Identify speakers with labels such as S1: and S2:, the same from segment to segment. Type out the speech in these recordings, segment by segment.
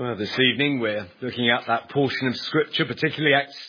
S1: Well, this evening we're looking at that portion of Scripture, particularly Acts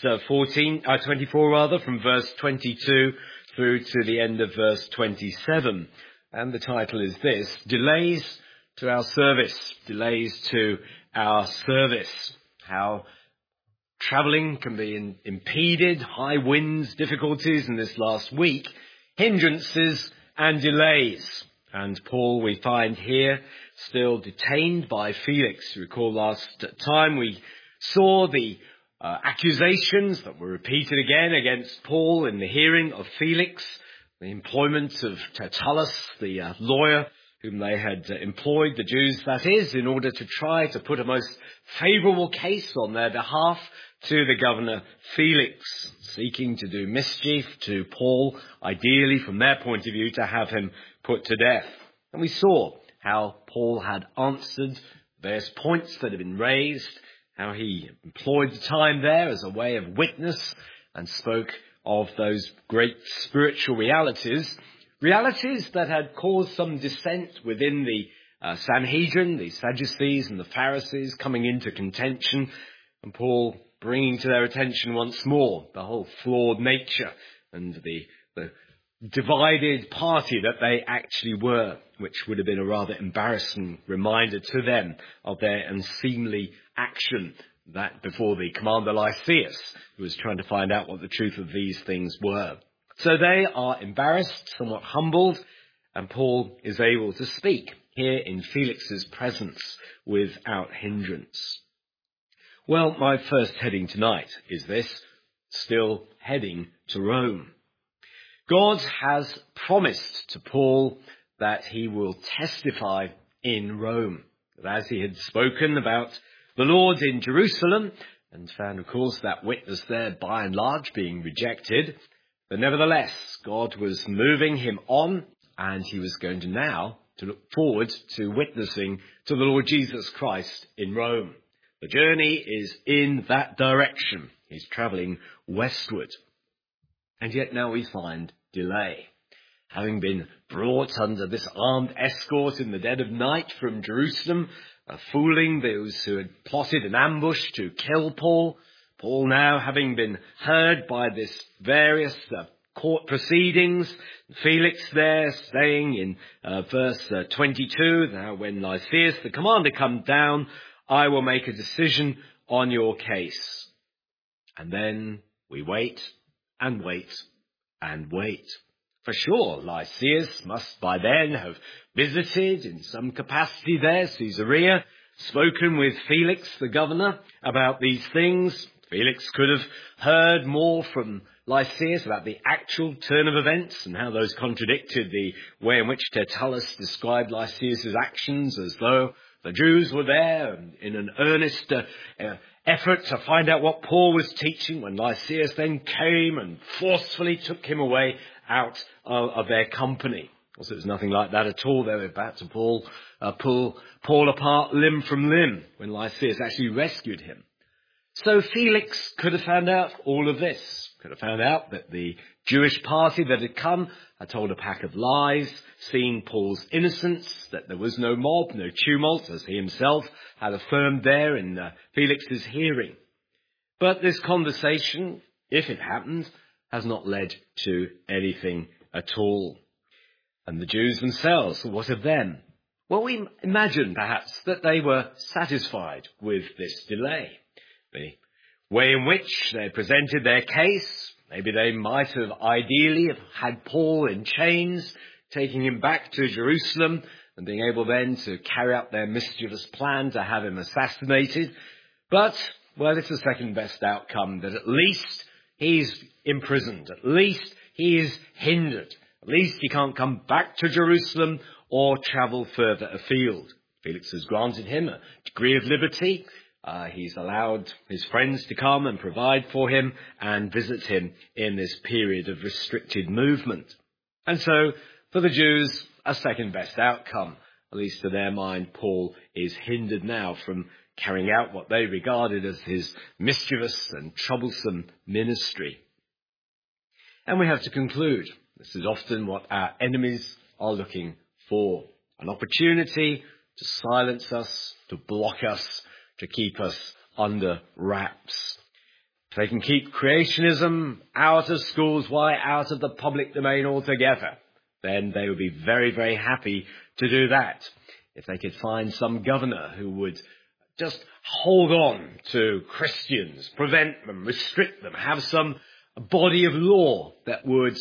S1: 24 from verse 22 through to the end of verse 27. And the title is this: Delays to our service. Delays to our service. How travelling can be impeded, high winds, difficulties in this last week, hindrances and delays. And Paul, we find here, still detained by Felix. Recall last time we saw the accusations that were repeated again against Paul in the hearing of Felix, the employment of Tertullus, the lawyer whom they had employed, the Jews that is, in order to try to put a most favourable case on their behalf to the governor Felix, seeking to do mischief to Paul, ideally from their point of view to have him put to death. And we saw how Paul had answered various points that had been raised, how he employed the time there as a way of witness and spoke of those great spiritual realities that had caused some dissent within the Sanhedrin, the Sadducees and the Pharisees coming into contention, and Paul bringing to their attention once more the whole flawed nature and the divided party that they actually were, which would have been a rather embarrassing reminder to them of their unseemly action that before the commander Lysias, who was trying to find out what the truth of these things were. So they are embarrassed, somewhat humbled, and Paul is able to speak here in Felix's presence without hindrance. Well, my first heading tonight is this: still heading to Rome. God has promised to Paul that he will testify in Rome. That as he had spoken about the Lord in Jerusalem, and found, of course, that witness there by and large being rejected, but nevertheless, God was moving him on, and he was going to now to look forward to witnessing to the Lord Jesus Christ in Rome. The journey is in that direction. He's travelling westward. And yet now we find delay. Having been brought under this armed escort in the dead of night from Jerusalem, fooling those who had plotted an ambush to kill Paul, Paul now having been heard by this various court proceedings, Felix there saying in verse 22, now when Lysias, the commander, come down, I will make a decision on your case. And then we wait and wait and wait. For sure, Lysias must by then have visited in some capacity there, Caesarea, spoken with Felix, the governor, about these things. Felix could have heard more from Lysias about the actual turn of events and how those contradicted the way in which Tertullus described Lysias' actions, as though the Jews were there in an earnest effort to find out what Paul was teaching, when Lysias then came and forcefully took him away out of their company. Of course, it was nothing like that at all. They were about to pull Paul apart limb from limb when Lysias actually rescued him. So Felix could have found out all of this, could have found out that the Jewish party that had come had told a pack of lies, seen Paul's innocence, that there was no mob, no tumult, as he himself had affirmed there in Felix's hearing. But this conversation, if it happened, has not led to anything at all. And the Jews themselves, what of them? Well, we imagine perhaps that they were satisfied with this delay. The way in which they presented their case, maybe they might have ideally have had Paul in chains, taking him back to Jerusalem and being able then to carry out their mischievous plan to have him assassinated. But, well, it's the second best outcome, that at least he's imprisoned, at least he is hindered, at least he can't come back to Jerusalem or travel further afield. Felix has granted him a degree of liberty. He's allowed his friends to come and provide for him and visit him in this period of restricted movement. And so, for the Jews, a second best outcome. At least to their mind, Paul is hindered now from carrying out what they regarded as his mischievous and troublesome ministry. And we have to conclude, this is often what our enemies are looking for. An opportunity to silence us, to block us, to keep us under wraps. If they can keep creationism out of schools, why out of the public domain altogether? Then they would be very, very happy to do that. If they could find some governor who would just hold on to Christians, prevent them, restrict them, have some body of law that would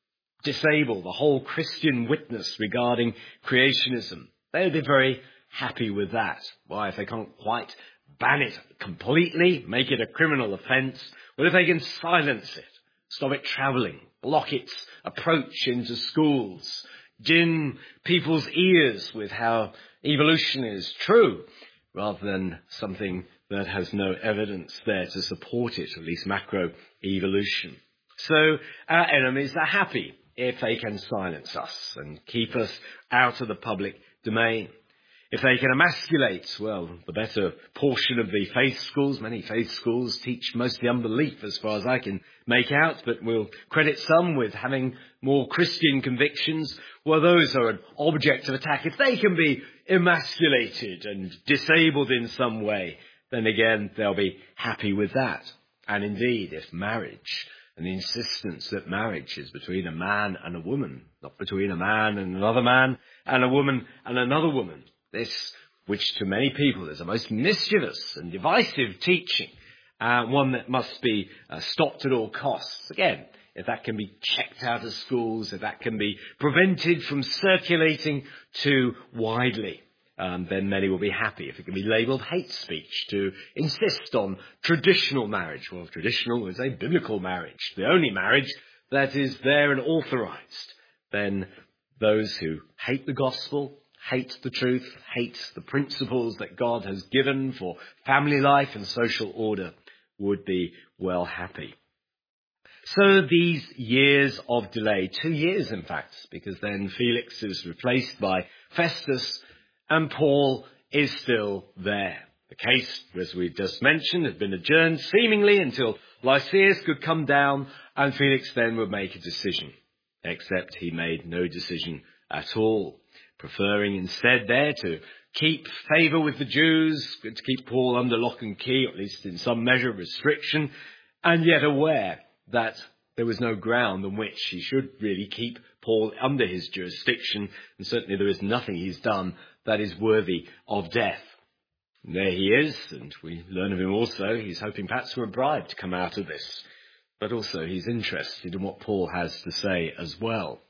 S1: disable the whole Christian witness regarding creationism, they would be very happy with that. Why, if they can't quite ban it completely, make it a criminal offence, well, if they can silence it, stop it travelling, block its approach into schools, gin people's ears with how evolution is true, rather than something that has no evidence there to support it, at least macroevolution. So our enemies are happy if they can silence us and keep us out of the public domain. If they can emasculate, well, the better portion of the faith schools. Many faith schools teach mostly unbelief as far as I can make out, but we'll credit some with having more Christian convictions. Well, those are an object of attack. If they can be emasculated and disabled in some way, then again, they'll be happy with that. And indeed, if marriage and the insistence that marriage is between a man and a woman, not between a man and another man and a woman and another woman, this, which to many people is a most mischievous and divisive teaching, one that must be stopped at all costs. Again, if that can be checked out of schools, if that can be prevented from circulating too widely, then many will be happy. If it can be labelled hate speech to insist on traditional marriage. Well, traditional is a biblical marriage, the only marriage that is there and authorised. Then those who hate the gospel, hate the truth, hate the principles that God has given for family life and social order would be well happy. So these years of delay, 2 years in fact, because then Felix is replaced by Festus and Paul is still there. The case, as we just mentioned, had been adjourned seemingly until Lysias could come down and Felix then would make a decision, except he made no decision at all, preferring instead there to keep favour with the Jews, to keep Paul under lock and key, or at least in some measure of restriction, and yet aware that there was no ground on which he should really keep Paul under his jurisdiction, and certainly there is nothing he's done that is worthy of death. And there he is, and we learn of him also. He's hoping perhaps for a bribe to come out of this, but also he's interested in what Paul has to say as well.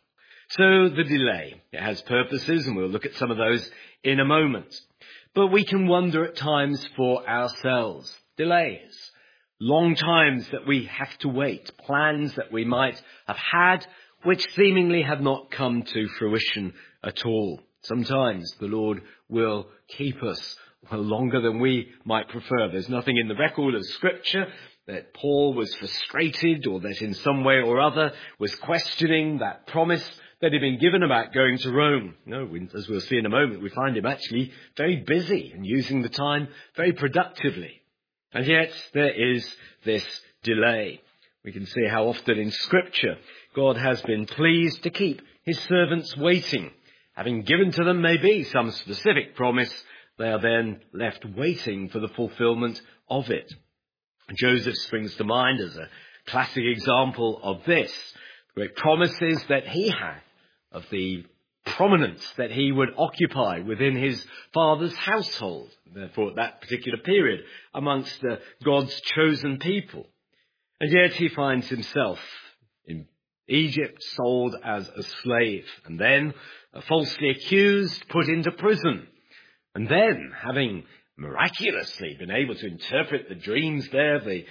S1: So the delay, it has purposes, and we'll look at some of those in a moment. But we can wonder at times for ourselves. Delays, long times that we have to wait, plans that we might have had, which seemingly have not come to fruition at all. Sometimes the Lord will keep us longer than we might prefer. There's nothing in the record of Scripture that Paul was frustrated or that in some way or other was questioning that promise that had been given about going to Rome. No, as we'll see in a moment, we find him actually very busy and using the time very productively. And yet there is this delay. We can see how often in Scripture God has been pleased to keep his servants waiting. Having given to them maybe some specific promise, they are then left waiting for the fulfillment of it. Joseph springs to mind as a classic example of this. The great promises that he had of the prominence that he would occupy within his father's household, therefore at that particular period, amongst God's chosen people. And yet he finds himself in Egypt, sold as a slave, and then falsely accused, put into prison. And then, having miraculously been able to interpret the dreams there, the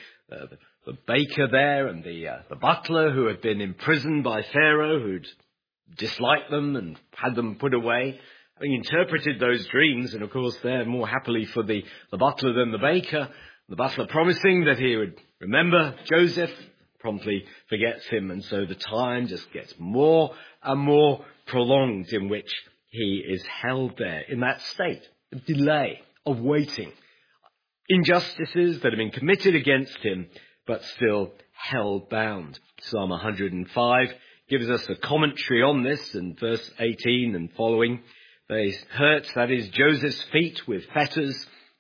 S1: baker there and the butler who had been imprisoned by Pharaoh, who'd disliked them and had them put away, having interpreted those dreams, and of course they're more happily for the butler than the baker, the butler promising that he would remember Joseph, promptly forgets him, and so the time just gets more and more prolonged in which he is held there in that state of delay, of waiting. Injustices that have been committed against him, but still held bound. Psalm 105 gives us a commentary on this in verse 18 and following. They hurt, that is, Joseph's feet with fetters.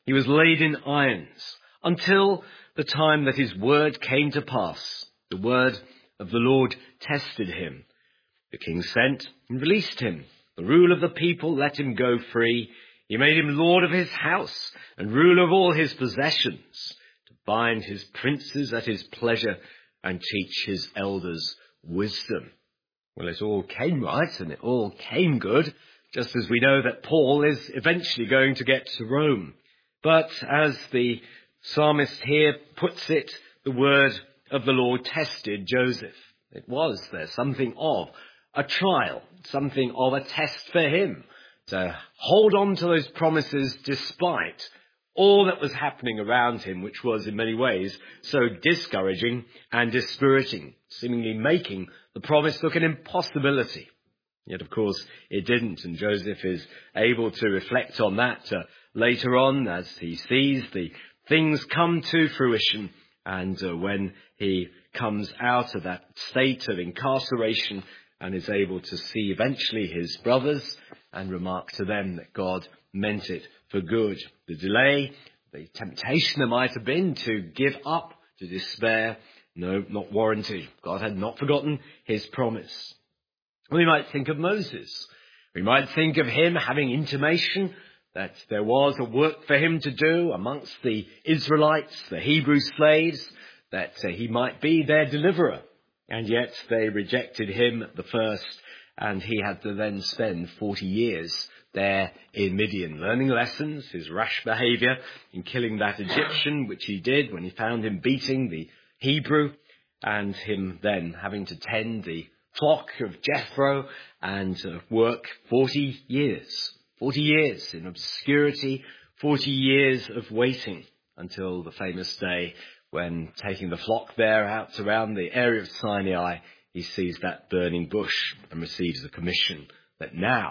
S1: He was laid in irons until the time that his word came to pass. The word of the Lord tested him. The king sent and released him. The rule of the people let him go free. He made him lord of his house and ruler of all his possessions, to bind his princes at his pleasure and teach his elders wisdom. Well, it all came right and it all came good, just as we know that Paul is eventually going to get to Rome. But as the psalmist here puts it, the word of the Lord tested Joseph. It was there something of a trial, something of a test for him to hold on to those promises despite all that was happening around him, which was in many ways so discouraging and dispiriting, seemingly making the promise look an impossibility. Yet, of course, it didn't, and Joseph is able to reflect on that later on as he sees the things come to fruition, and when he comes out of that state of incarceration and is able to see eventually his brothers and remark to them that God meant it for good. The delay, the temptation there might have been to give up, to despair, no, not warranted. God had not forgotten his promise. We might think of Moses. We might think of him having intimation that there was a work for him to do amongst the Israelites, the Hebrew slaves, that he might be their deliverer. And yet they rejected him at the first, and he had to then spend 40 years there in Midian, learning lessons, his rash behaviour in killing that Egyptian, which he did when he found him beating the Hebrew, and him then having to tend the flock of Jethro and work 40 years. 40 years in obscurity, 40 years of waiting until the famous day when, taking the flock there out around the area of Sinai, he sees that burning bush and receives the commission that now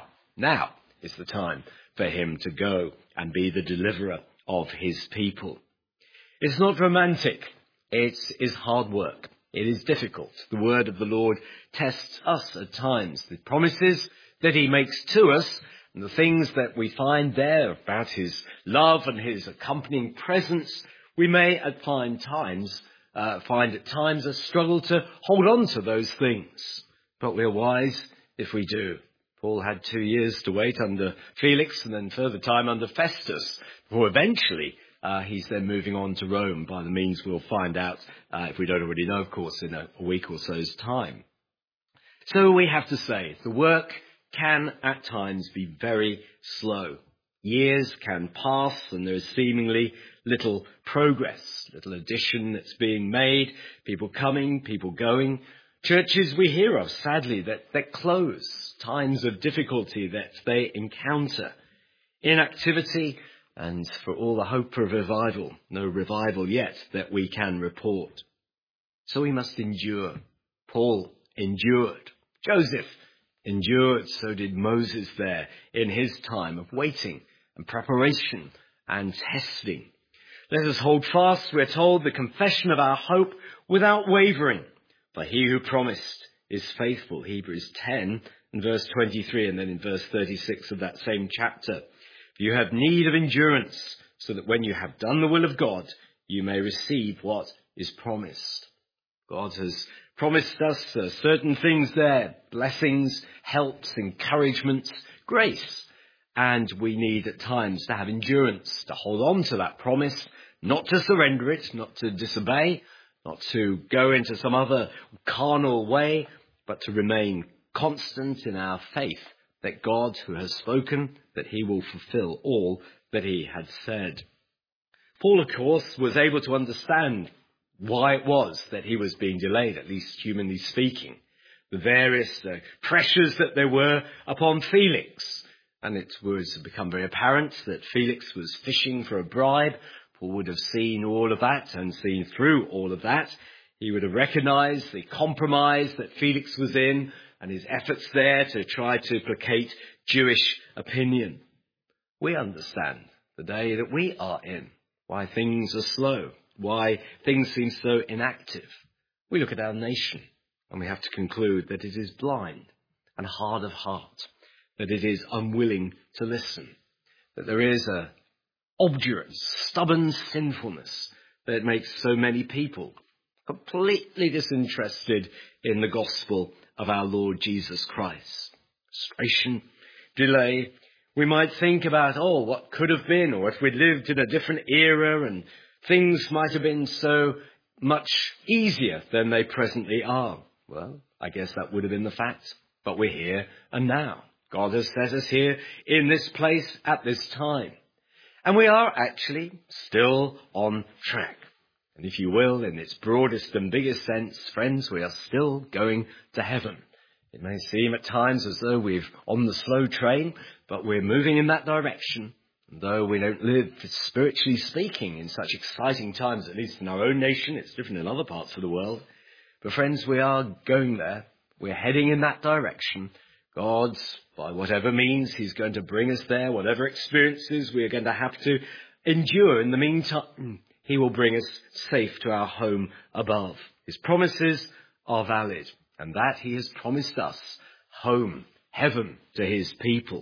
S1: is the time for him to go and be the deliverer of his people. It's not romantic. It is hard work. It is difficult. The word of the Lord tests us at times. The promises that he makes to us and the things that we find there about his love and his accompanying presence, we may find at times a struggle to hold on to those things. But we're wise if we do. Paul had 2 years to wait under Felix and then further time under Festus before eventually he's then moving on to Rome by the means we'll find out, if we don't already know, of course, in a week or so's time. So we have to say, the work can at times be very slow. Years can pass and there is seemingly little progress, little addition that's being made, people coming, people going. Churches we hear of, sadly, that close, times of difficulty that they encounter, inactivity, and for all the hope of revival, no revival yet that we can report. So we must endure. Paul endured. Joseph endured. So did Moses there in his time of waiting and preparation and testing. Let us hold fast, we're told, the confession of our hope without wavering. For he who promised is faithful. Hebrews 10 and verse 23, and then in verse 36 of that same chapter. You have need of endurance, so that when you have done the will of God, you may receive what is promised. God has promised us certain things there, blessings, helps, encouragements, grace. And we need at times to have endurance, to hold on to that promise, not to surrender it, not to disobey, not to go into some other carnal way, but to remain constant in our faith that God, who has spoken, that he will fulfill all that he had said. Paul, of course, was able to understand why it was that he was being delayed, at least humanly speaking. The various pressures that there were upon Felix. And it was become very apparent that Felix was fishing for a bribe. Paul would have seen all of that and seen through all of that. He would have recognized the compromise that Felix was in and his efforts there to try to placate Jewish opinion. We understand the day that we are in, why things are slow, why things seem so inactive. We look at our nation and we have to conclude that it is blind and hard of heart, that it is unwilling to listen, that there is a obdurate, stubborn sinfulness that makes so many people completely disinterested in the gospel of our Lord Jesus Christ. Frustration, delay. We might think about, what could have been, or if we'd lived in a different era and things might have been so much easier than they presently are. Well, I guess that would have been the fact, but we're here and now. God has set us here in this place at this time. And we are actually still on track. And if you will, in its broadest and biggest sense, friends, we are still going to heaven. It may seem at times as though we're on the slow train, but we're moving in that direction. And though we don't live, spiritually speaking, in such exciting times, at least in our own nation, it's different in other parts of the world. But friends, we are going there. We're heading in that direction. God, by whatever means, he's going to bring us there, whatever experiences we are going to have to endure in the meantime, he will bring us safe to our home above. His promises are valid, and that he has promised us home, heaven, to his people.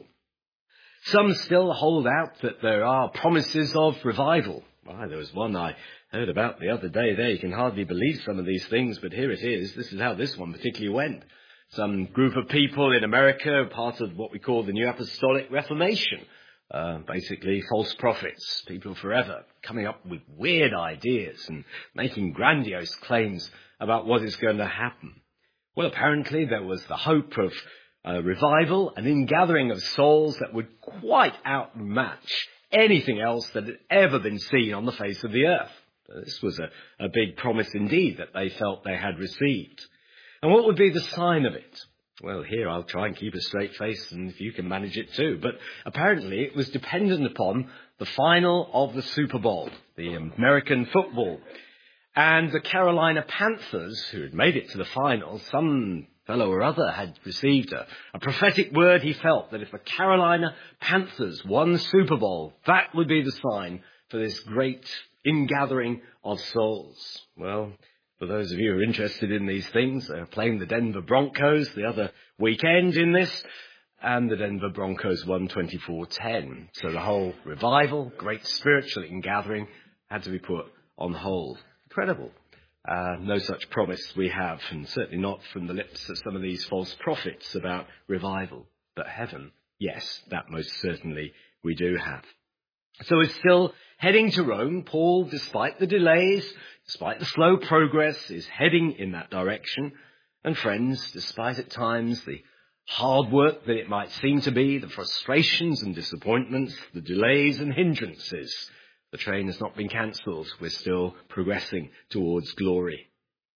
S1: Some still hold out that there are promises of revival. Well, there was one I heard about the other day there. You can hardly believe some of these things, but here it is. This is how this one particularly went. Some group of people in America, part of what we call the New Apostolic Reformation, basically false prophets, people forever, coming up with weird ideas and making grandiose claims about what is going to happen. Well, apparently there was the hope of revival, an ingathering of souls that would quite outmatch anything else that had ever been seen on the face of the earth. This was a big promise indeed that they felt they had received. And what would be the sign of it? Well, here I'll try and keep a straight face, and if you can manage it too. But apparently it was dependent upon the final of the Super Bowl, the American football. And the Carolina Panthers, who had made it to the final, some fellow or other had received a prophetic word. He felt that if the Carolina Panthers won the Super Bowl, that would be the sign for this great ingathering of souls. Well, for those of you who are interested in these things, they're playing the Denver Broncos the other weekend in this, and the Denver Broncos won 24-10. So the whole revival, great spiritual ingathering, had to be put on hold. Incredible. No such promise we have, and certainly not from the lips of some of these false prophets about revival. But heaven, yes, that most certainly we do have. So we're still heading to Rome. Paul, despite the delays, despite the slow progress, is heading in that direction. And friends, despite at times the hard work that it might seem to be, the frustrations and disappointments, the delays and hindrances, the train has not been cancelled. We're still progressing towards glory.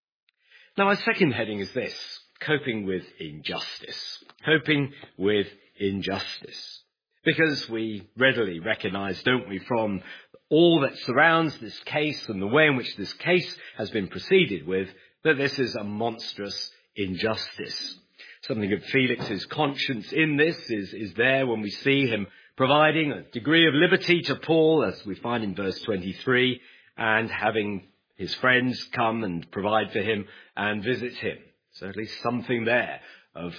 S1: Now, our second heading is this: coping with injustice. Coping with injustice. Because we readily recognise, don't we, from all that surrounds this case and the way in which this case has been proceeded with, that this is a monstrous injustice. Something of Felix's conscience in this is there when we see him providing a degree of liberty to Paul, as we find in verse 23, and having his friends come and provide for him and visit him. So at least something there of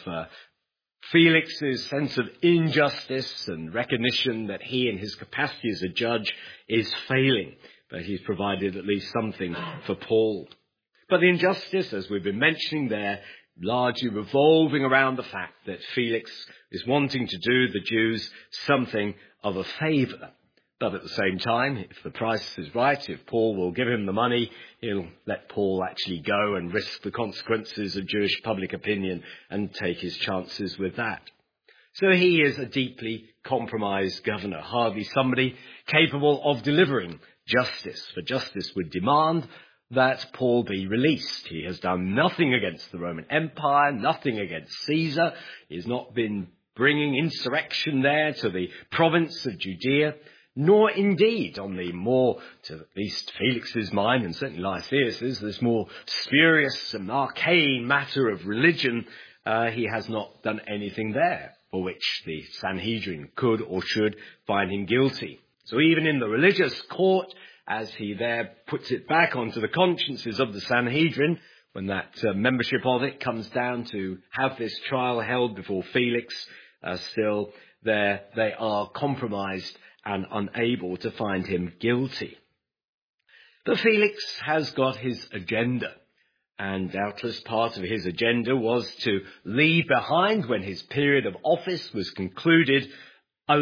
S1: Felix's sense of injustice and recognition that he in his capacity as a judge is failing, but he's provided at least something for Paul. But the injustice, as we've been mentioning there, largely revolving around the fact that Felix is wanting to do the Jews something of a favour. But at the same time, if the price is right, if Paul will give him the money, he'll let Paul actually go and risk the consequences of Jewish public opinion and take his chances with that. So he is a deeply compromised governor, hardly somebody capable of delivering justice. For justice would demand that Paul be released. He has done nothing against the Roman Empire, nothing against Caesar. He has not been bringing insurrection there to the province of Judea, nor indeed on the more, to at least Felix's mind, and certainly Lysias's, this more spurious and arcane matter of religion. He has not done anything there for which the Sanhedrin could or should find him guilty. So even in the religious court, as he there puts it back onto the consciences of the Sanhedrin, when that membership of it comes down to have this trial held before Felix, still there they are compromised and unable to find him guilty. But Felix has got his agenda, and doubtless part of his agenda was to leave behind, when his period of office was concluded, a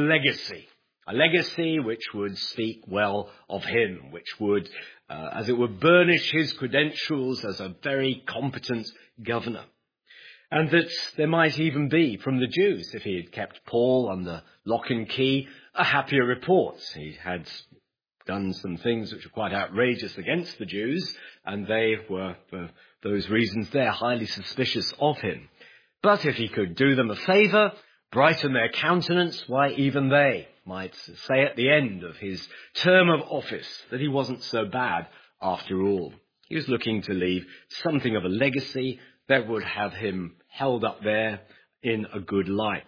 S1: legacy which would speak well of him, which would, as it were, burnish his credentials as a very competent governor. And that there might even be, from the Jews, if he had kept Paul under lock and key, a happier report. He had done some things which were quite outrageous against the Jews, and they were, for those reasons there, highly suspicious of him. But if he could do them a favour, brighten their countenance, why, even they might say at the end of his term of office that he wasn't so bad after all. He was looking to leave something of a legacy that would have him held up there in a good light.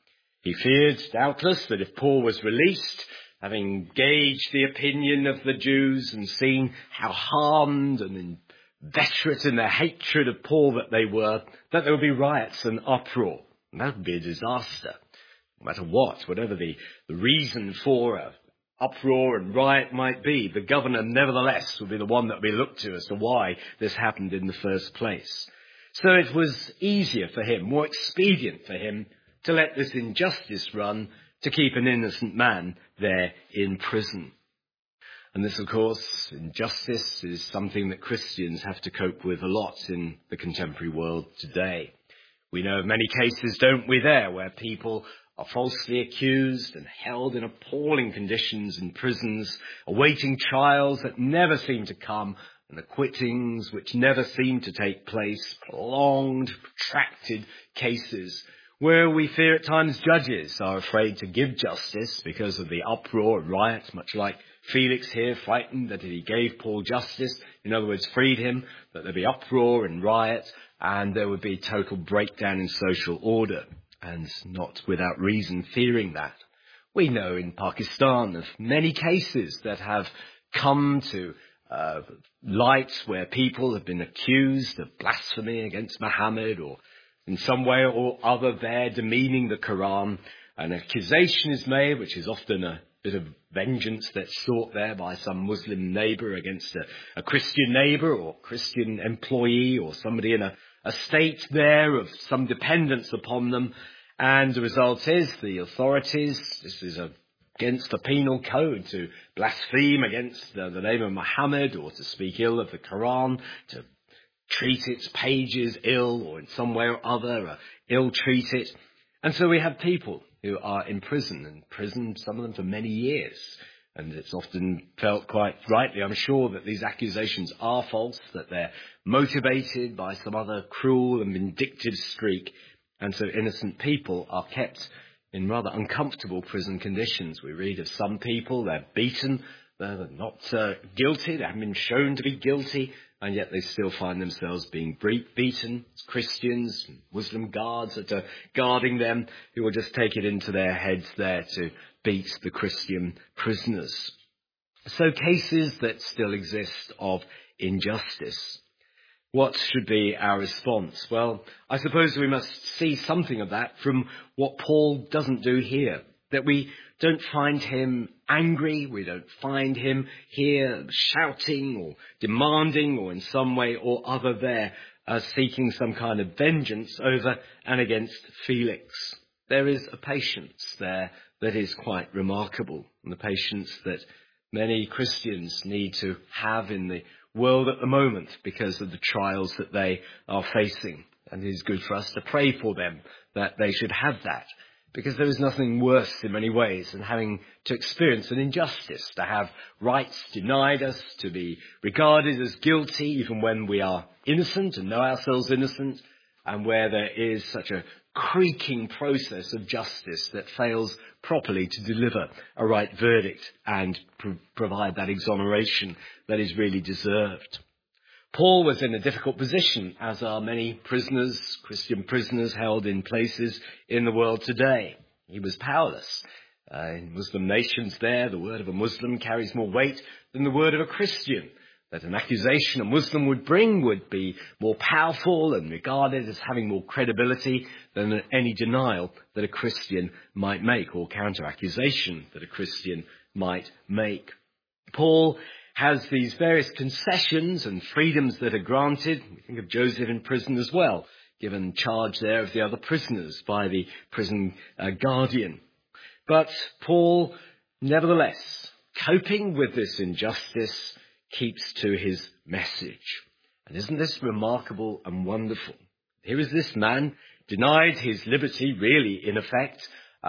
S1: He feared, doubtless, that if Paul was released, having gauged the opinion of the Jews and seen how hardened and inveterate in their hatred of Paul that they were, that there would be riots and uproar. And that would be a disaster. No matter what, whatever the reason for uproar and riot might be, the governor nevertheless would be the one that would be looked to as to why this happened in the first place. So it was easier for him, more expedient for him, to let this injustice run, to keep an innocent man there in prison. And this, of course, injustice is something that Christians have to cope with a lot in the contemporary world today. We know of many cases, don't we, there, where people are falsely accused and held in appalling conditions in prisons, awaiting trials that never seem to come, and acquittings which never seem to take place, prolonged, protracted cases where we fear at times judges are afraid to give justice because of the uproar and riots, much like Felix here, frightened that if he gave Paul justice, in other words, freed him, that there'd be uproar and riot, and there would be total breakdown in social order, and not without reason fearing that. We know in Pakistan of many cases that have come to light where people have been accused of blasphemy against Muhammad, or in some way or other there demeaning the Quran. An accusation is made, which is often a bit of vengeance that's sought there by some Muslim neighbour against a Christian neighbour or Christian employee or somebody in a state there of some dependence upon them. And the result is the authorities, this is against the penal code to blaspheme against the name of Muhammad or to speak ill of the Quran, to treat its pages ill or in some way or other ill-treat it. And so we have people who are in prison, some of them for many years. And it's often felt quite rightly, I'm sure, that these accusations are false, that they're motivated by some other cruel and vindictive streak. And so innocent people are kept in rather uncomfortable prison conditions. We read of some people, they're beaten, they're not guilty, they haven't been shown to be guilty, and yet they still find themselves being beaten. It's Christians, Muslim guards that are guarding them, who will just take it into their heads there to beat the Christian prisoners. So cases that still exist of injustice. What should be our response? Well, I suppose we must see something of that from what Paul doesn't do here. That we don't find him angry, we don't find him here shouting or demanding or in some way or other there seeking some kind of vengeance over and against Felix. There is a patience there that is quite remarkable, and the patience that many Christians need to have in the world at the moment because of the trials that they are facing. And it is good for us to pray for them that they should have that, because there is nothing worse in many ways than having to experience an injustice, to have rights denied us, to be regarded as guilty even when we are innocent and know ourselves innocent, and where there is such a creaking process of justice that fails properly to deliver a right verdict and provide that exoneration that is really deserved. Paul was in a difficult position, as are many prisoners, Christian prisoners held in places in the world today. He was powerless. In Muslim nations there, the word of a Muslim carries more weight than the word of a Christian. that an accusation a Muslim would bring would be more powerful and regarded as having more credibility than any denial that a Christian might make or counter-accusation that a Christian might make. Paul has these various concessions and freedoms that are granted. We think of Joseph in prison as well, given charge there of the other prisoners by the prison guardian. But Paul, nevertheless, coping with this injustice, keeps to his message. And isn't this remarkable and wonderful? Here is this man, denied his liberty, really, in effect,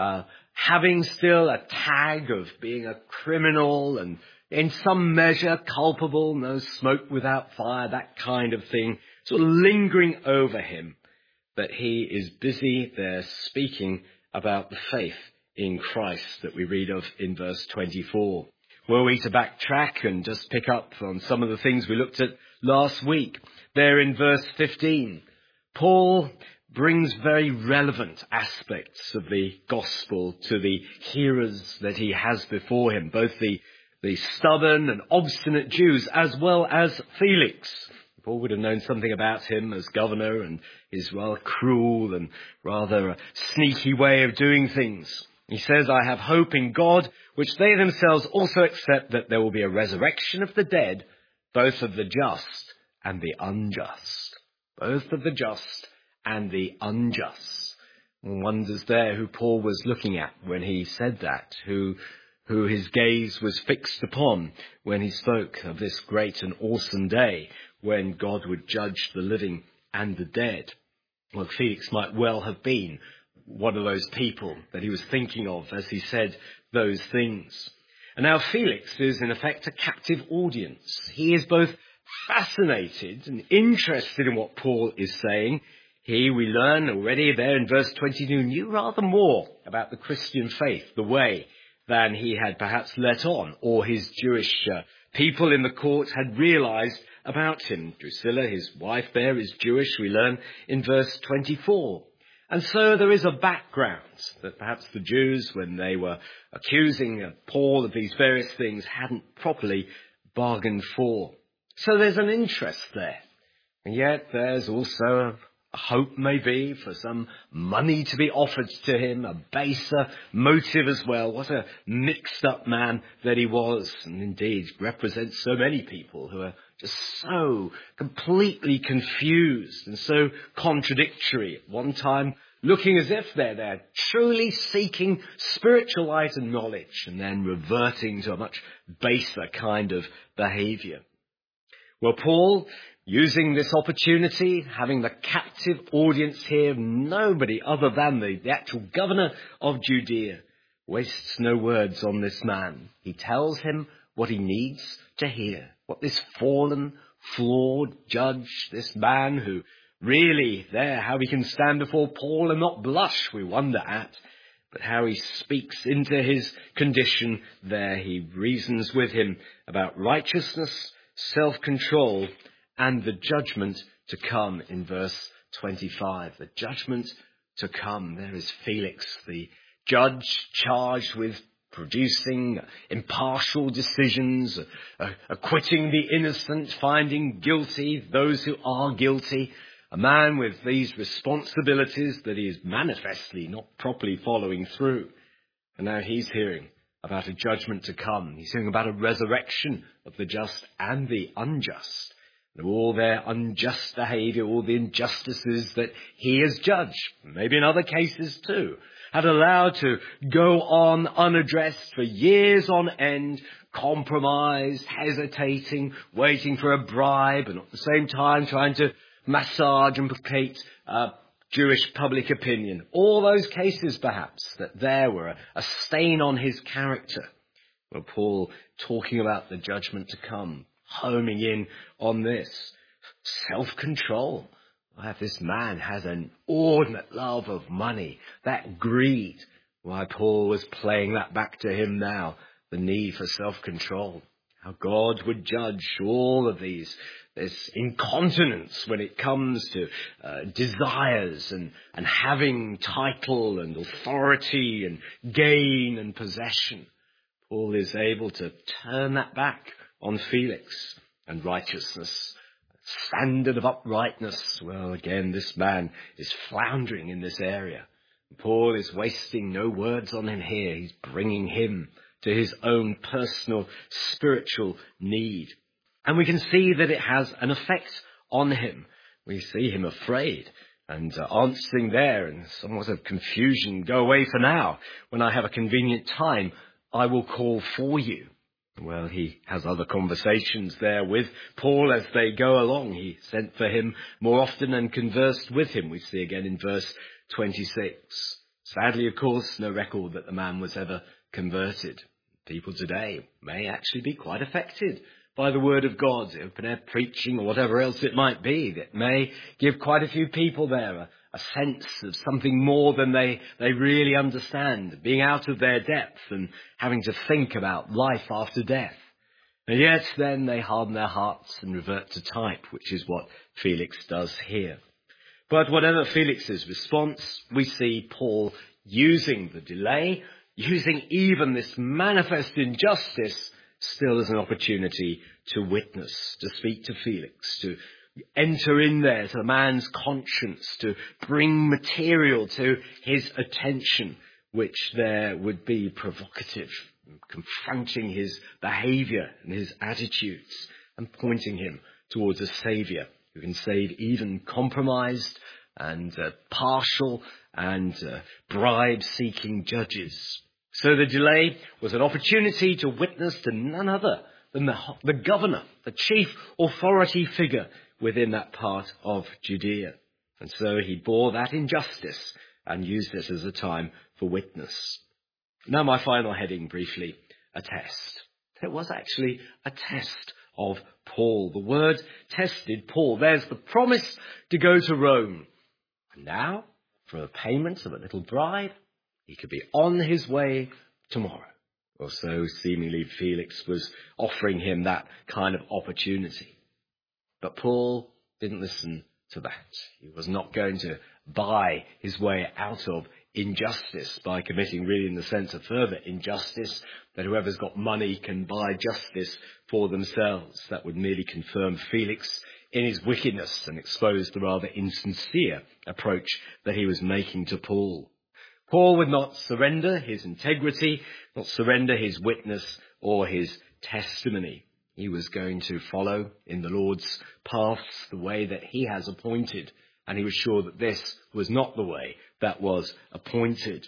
S1: having still a tag of being a criminal and in some measure culpable, no smoke without fire, that kind of thing, sort of lingering over him. But he is busy there speaking about the faith in Christ that we read of in verse 24. Were we to backtrack and just pick up on some of the things we looked at last week, there in verse 15, Paul brings very relevant aspects of the gospel to the hearers that he has before him, both the stubborn and obstinate Jews as well as Felix. Paul would have known something about him as governor and his rather cruel and rather sneaky way of doing things. He says, I have hope in God, which they themselves also accept that there will be a resurrection of the dead, both of the just and the unjust. Both of the just and the unjust. One wonders there who Paul was looking at when he said that, who his gaze was fixed upon when he spoke of this great and awesome day when God would judge the living and the dead. Well, Felix might well have been one of those people that he was thinking of as he said those things. And now Felix is in effect a captive audience. He is both fascinated and interested in what Paul is saying. He, we learn already there in verse 22, knew rather more about the Christian faith, the way, than he had perhaps let on, or his Jewish people in the court had realized about him. Drusilla, his wife there, is Jewish, we learn in verse 24. And so there is a background that perhaps the Jews, when they were accusing Paul of these various things, hadn't properly bargained for. So there's an interest there. And yet there's also a hope maybe for some money to be offered to him, a baser motive as well. What a mixed up man that he was, and indeed represents so many people who are just so completely confused and so contradictory. At one time, looking as if they're truly seeking spiritual light and knowledge, and then reverting to a much baser kind of behaviour. Well, Paul, using this opportunity, having the captive audience here, nobody other than the actual governor of Judea, wastes no words on this man. He tells him what he needs to hear, what this fallen, flawed judge, this man who really there, how he can stand before Paul and not blush, we wonder at, but how he speaks into his condition there. He reasons with him about righteousness, self-control, and the judgment to come in verse 25. The judgment to come. There is Felix, the judge charged with producing impartial decisions, acquitting the innocent, finding guilty those who are guilty. A man with these responsibilities that he is manifestly not properly following through. And now he's hearing about a judgment to come. He's hearing about a resurrection of the just and the unjust. And all their unjust behaviour, all the injustices that he has judged, maybe in other cases too, had allowed to go on unaddressed for years on end, compromised, hesitating, waiting for a bribe, and at the same time trying to massage and placate Jewish public opinion. All those cases, perhaps, that there were a stain on his character. Well, Paul talking about the judgment to come, homing in on this. Self-control. This man has an inordinate love of money, that greed. Why, Paul was playing that back to him now, the need for self-control. How God would judge all of this incontinence when it comes to desires and having title and authority and gain and possession. Paul is able to turn that back on Felix and righteousness. Standard of uprightness. Well, again, this man is floundering in this area. Paul is wasting no words on him here. He's bringing him to his own personal spiritual need. And we can see that it has an effect on him. We see him afraid and answering there in somewhat of confusion. Go away for now. When I have a convenient time, I will call for you. Well, he has other conversations there with Paul as they go along. He sent for him more often and conversed with him. We see again in verse 26. Sadly, of course, no record that the man was ever converted. People today may actually be quite affected by the word of God, open-air preaching or whatever else it might be, that may give quite a few people there a sense of something more than they really understand, being out of their depth and having to think about life after death. And yet then they harden their hearts and revert to type, which is what Felix does here. But whatever Felix's response, we see Paul using the delay, using even this manifest injustice still as an opportunity to witness, to speak to Felix, to enter in there to the man's conscience, to bring material to his attention, which there would be provocative, confronting his behaviour and his attitudes and pointing him towards a saviour who can save even compromised and partial and bribe-seeking judges. So the delay was an opportunity to witness to none other than the governor, the chief authority figure within that part of Judea. And so he bore that injustice and used this as a time for witness. Now my final heading briefly, a test. It was actually a test of Paul. The word tested Paul. There's the promise to go to Rome. And now, for the payment of a little bribe, he could be on his way tomorrow. Or so seemingly Felix was offering him that kind of opportunity. But Paul didn't listen to that. He was not going to buy his way out of injustice by committing, really in the sense of further injustice, that whoever's got money can buy justice for themselves. That would merely confirm Felix in his wickedness and expose the rather insincere approach that he was making to Paul. Paul would not surrender his integrity, not surrender his witness or his testimony. He was going to follow in the Lord's paths the way that he has appointed, and he was sure that this was not the way that was appointed.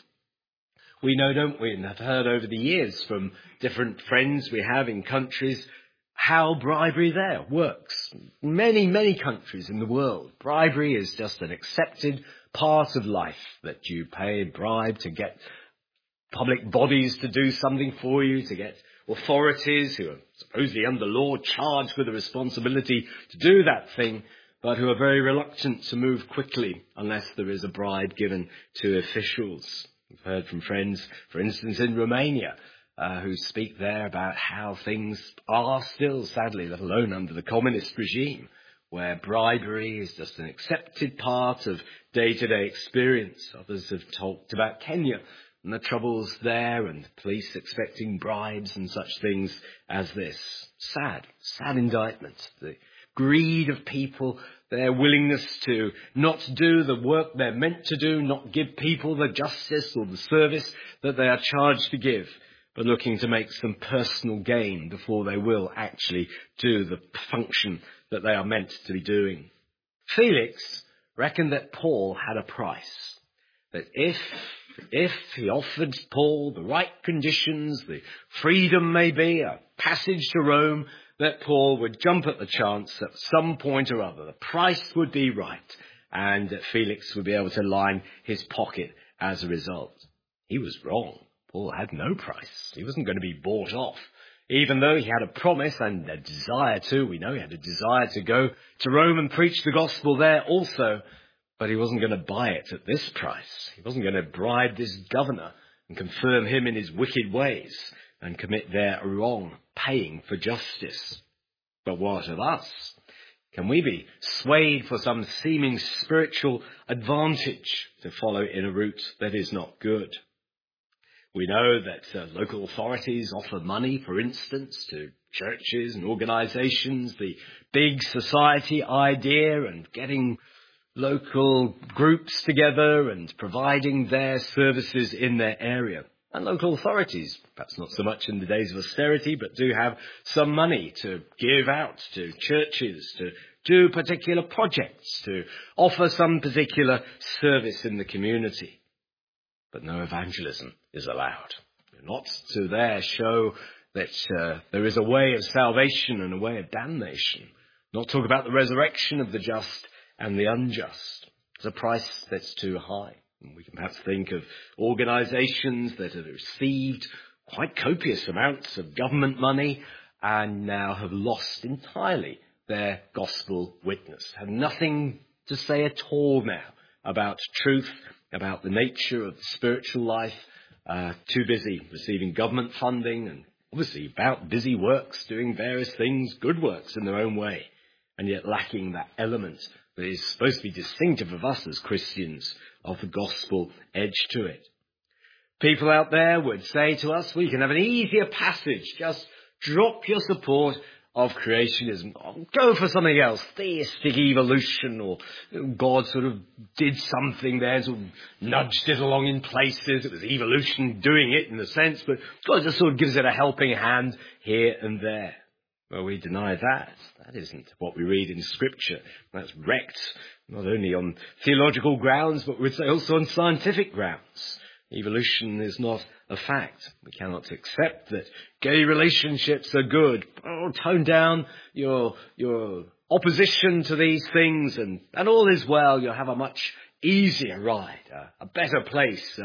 S1: We know, don't we, and have heard over the years from different friends we have in countries, how bribery there works. Many, many countries in the world, bribery is just an accepted part of life, that you pay a bribe to get public bodies to do something for you, to get authorities who are supposedly under law charged with the responsibility to do that thing, but who are very reluctant to move quickly unless there is a bribe given to officials. We've heard from friends, for instance, in Romania, who speak there about how things are still, sadly, let alone under the communist regime, where bribery is just an accepted part of day-to-day experience. Others have talked about Kenya and the troubles there and police expecting bribes and such things as this. Sad indictment. The greed of people, their willingness to not do the work they're meant to do, not give people the justice or the service that they are charged to give, but looking to make some personal gain before they will actually do the function that they are meant to be doing. Felix reckoned that Paul had a price, that if he offered Paul the right conditions, the freedom maybe, a passage to Rome, that Paul would jump at the chance at some point or other. The price would be right, and that Felix would be able to line his pocket as a result. He was wrong. Paul had no price. He wasn't going to be bought off. Even though he had a promise and a desire to, we know he had a desire to go to Rome and preach the gospel there also, but he wasn't going to buy it at this price. He wasn't going to bribe this governor and confirm him in his wicked ways and commit their wrong, paying for justice. But what of us? Can we be swayed for some seeming spiritual advantage to follow in a route that is not good? We know that local authorities offer money, for instance, to churches and organisations, the big society idea and getting local groups together and providing their services in their area. And local authorities, perhaps not so much in the days of austerity, but do have some money to give out to churches, to do particular projects, to offer some particular service in the community. But no evangelism is allowed. Not to there show that there is a way of salvation and a way of damnation. Not talk about the resurrection of the just and the unjust. It's a price that's too high. And we can perhaps think of organisations that have received quite copious amounts of government money and now have lost entirely their gospel witness, have nothing to say at all now about truth, about the nature of the spiritual life, too busy receiving government funding and obviously about busy works, doing various things, good works in their own way, and yet lacking that element that is supposed to be distinctive of us as Christians, of the gospel edge to it. People out there would say to us, we can have an easier passage, just drop your support of creationism. Go for something else, theistic evolution, or God sort of did something there, sort of nudged it along in places. It was evolution doing it in a sense, but God just sort of gives it a helping hand here and there. Well, we deny that. That isn't what we read in Scripture. That's wrecked not only on theological grounds, but we'd say also on scientific grounds. Evolution is not a fact. We cannot accept that gay relationships are good. Oh, tone down your opposition to these things and all is well. You'll have a much easier ride, a better place,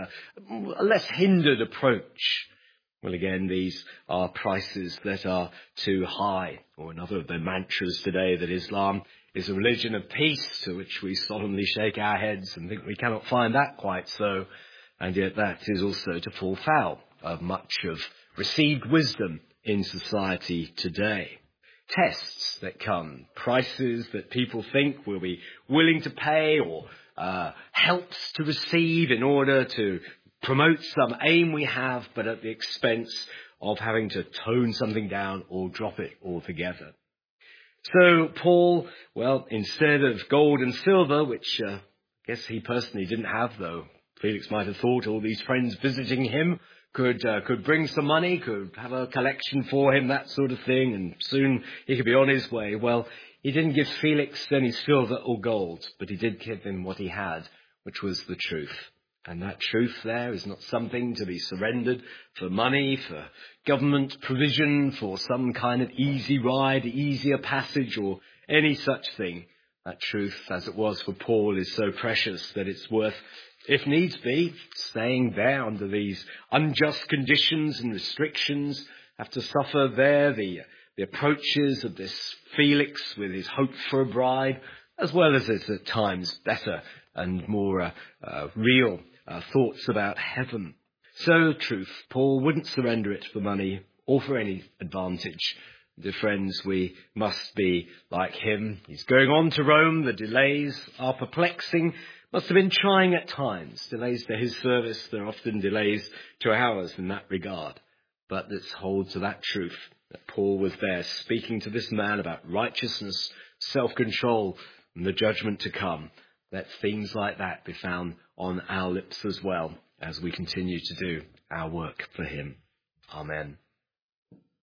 S1: a less hindered approach. Well, again, these are prices that are too high. Or another of the mantras today, that Islam is a religion of peace, to which we solemnly shake our heads and think we cannot find that quite so. And yet that is also to fall foul of much of received wisdom in society today. Tests that come, prices that people think will be willing to pay, or helps to receive in order to promote some aim we have, but at the expense of having to tone something down or drop it altogether. So Paul, well, instead of gold and silver, which I guess he personally didn't have, though Felix might have thought all these friends visiting him could bring some money, could have a collection for him, that sort of thing, and soon he could be on his way. Well, he didn't give Felix any silver or gold, but he did give him what he had, which was the truth. And that truth there is not something to be surrendered for money, for government provision, for some kind of easy ride, easier passage, or any such thing. That truth, as it was for Paul, is so precious that it's worth, if needs be, staying there under these unjust conditions and restrictions, have to suffer there the approaches of this Felix with his hope for a bride, as well as his at times better and more real thoughts about heaven. So truth, Paul wouldn't surrender it for money or for any advantage. Dear friends, we must be like him. He's going on to Rome. The delays are perplexing. Must have been trying at times. Delays to his service. There are often delays to ours in that regard. But let's hold to that truth, that Paul was there speaking to this man about righteousness, self-control, and the judgment to come. Let things like that be found on our lips as well as we continue to do our work for him. Amen.